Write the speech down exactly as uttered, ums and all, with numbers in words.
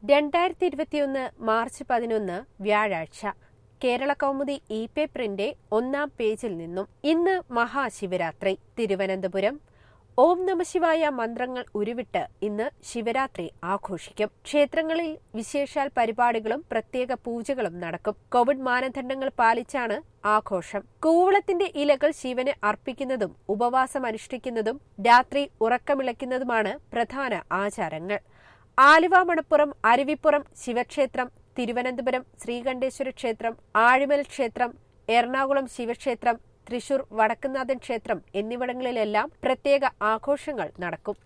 രണ്ടായിരത്തി ഇരുപത്തിയൊന്ന് മാർച്ച് പതിനൊന്ന് വ്യാഴാഴ്ച കേരള കൗമുദി ഇ പേപ്പറിന്റെ ഒന്നാം പേജിൽ നിന്നും ഇന്ന് മഹാശിവരാത്രി. തിരുവനന്തപുരം. ഓം നമഃശിവായ മന്ത്രങ്ങൾ ഉരുവിട്ട് ഇന്ന് ശിവരാത്രി ആഘോഷിക്കും. ക്ഷേത്രങ്ങളിൽ വിശേഷാൽ പരിപാടികളും പ്രത്യേക പൂജകളും നടക്കും. കോവിഡ് മാനദണ്ഡങ്ങൾ പാലിച്ചാണ് ആഘോഷം. കൂവളത്തിന്റെ ഇലകൾ ശിവന് അർപ്പിക്കുന്നതും ഉപവാസം അനുഷ്ഠിക്കുന്നതും രാത്രി ഉറക്കമിളയ്ക്കുന്നതുമാണ് പ്രധാന ആചാരങ്ങൾ. ആലുവ മണപ്പുറം അരുവിപ്പുറം ശിവക്ഷേത്രം, തിരുവനന്തപുരം ശ്രീകണ്ഠേശ്വര ക്ഷേത്രം, ആഴിമൽ ക്ഷേത്രം, എറണാകുളം ശിവക്ഷേത്രം, തൃശൂർ വടക്കുംനാഥൻ ക്ഷേത്രം എന്നിവിടങ്ങളിലെല്ലാം പ്രത്യേക ആഘോഷങ്ങൾ നടക്കും.